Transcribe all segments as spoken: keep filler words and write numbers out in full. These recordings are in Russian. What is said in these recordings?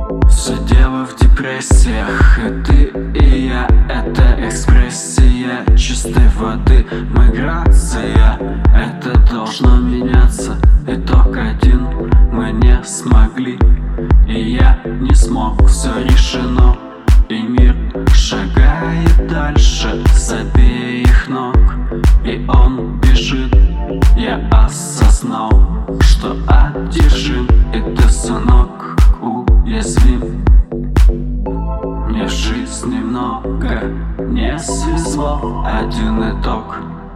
Все дело в депрессиях, и ты, и я. Это экспрессия чистой воды, миграция. Это должно меняться. Итог один: мы не смогли, и я не смог. Все решено, и мир шагает дальше с обеих ног. И он бежит, я осознал, что одержим. И ты, сынок, уязвим. Мне в жизни много не свезло. Один итог: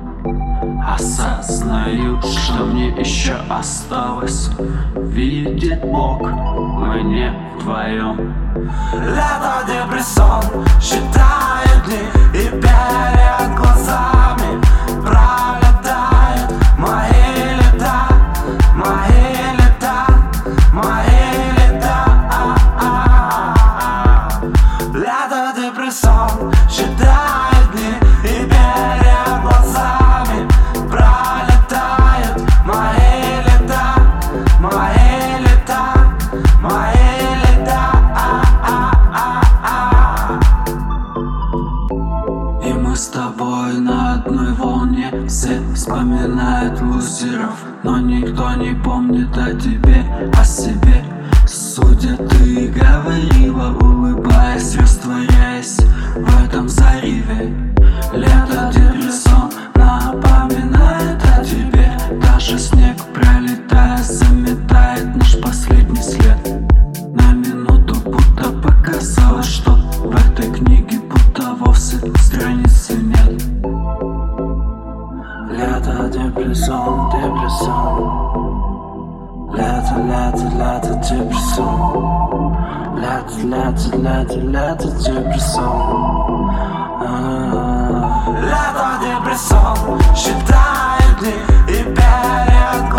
осознаю, что мне еще осталось видеть Бог. Мы не вдвоем. Лето, депрессон, считаю дни, и перед глазами пролетают мои лета, мои лета, мои лета. Лето, депрессон, считаю дни, и перед глазами пролетают мои лета, мои лета, мои лета. И мы с тобой на одной волне. Все вспоминают лузеров, но никто не помнит о тебе, о себе. Судя, ты говорила, улыбаясь, растворяясь в этом зареве. Лето, депрессон, напоминает о тебе. Даже снег, пролетая, заметает наш последний след. На минуту будто показалось, что в этой книге будто вовсе страницы нет. Лето, депрессон, депрессон. Лето, лето, лето, депрессон. Лето, лето, лето, лето, депрессон. Лето, депрессон, считаю дни, и перед